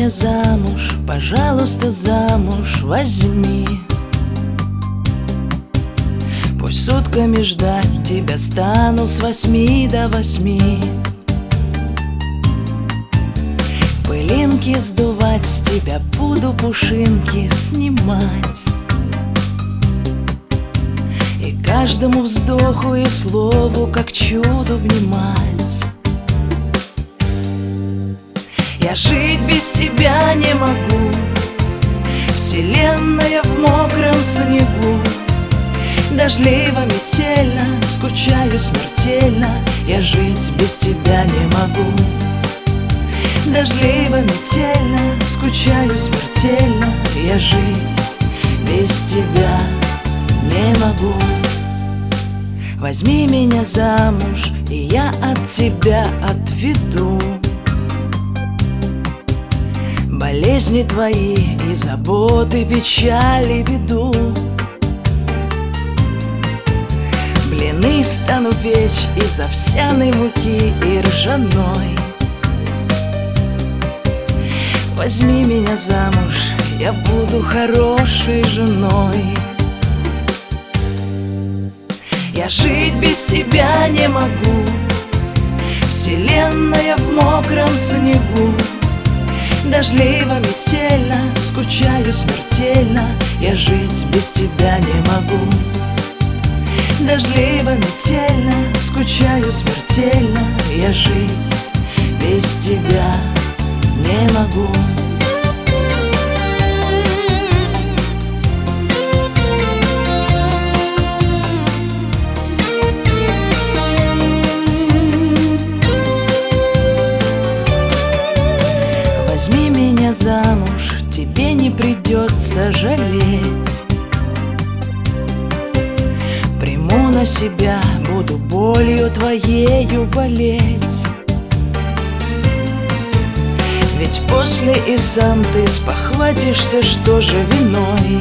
меня замуж, пожалуйста, замуж возьми. Пусть сутками ждать тебя стану с 8 до 8. Пылинки сдувать, с тебя буду пушинки снимать. И каждому вздоху и слову как чуду внимать. Я жить без тебя не могу, вселенная в мокром снегу. Дождливо, метельно, скучаю смертельно, я жить без тебя не могу. Дождливо, метельно, скучаю смертельно, я жить без тебя не могу. Возьми меня замуж, и я от тебя отведу болезни твои и заботы, печали, беду. Блины стану печь из овсяной муки и ржаной. Возьми меня замуж, я буду хорошей женой. Я жить без тебя не могу, вселенная в мокром снегу. Дождливо, метельно, скучаю смертельно, я жить без тебя не могу. Дождливо, метельно, скучаю смертельно, я жить без тебя не могу. Возьми меня замуж, тебе не придется жалеть. Приму на себя, буду болью твоею болеть. Ведь после и сам ты спохватишься, что же виной.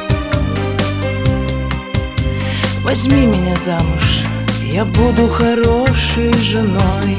Возьми меня замуж, я буду хорошей женой.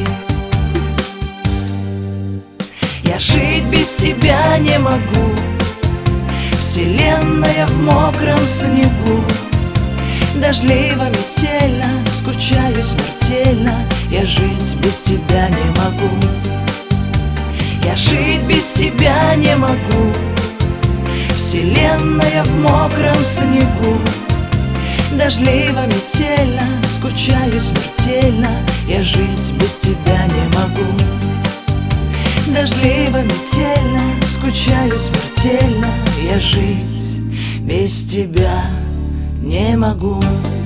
Я жить без тебя не могу, вселенная в мокром снегу. Дождливо, метельно, скучаю смертельно, я жить без тебя не могу. Я жить без тебя не могу, вселенная в мокром снегу. Дождливо, метельно, скучаю смертельно, я жить без тебя не могу. Дождливо, метельно, скучаю смертельно, я жить без тебя не могу.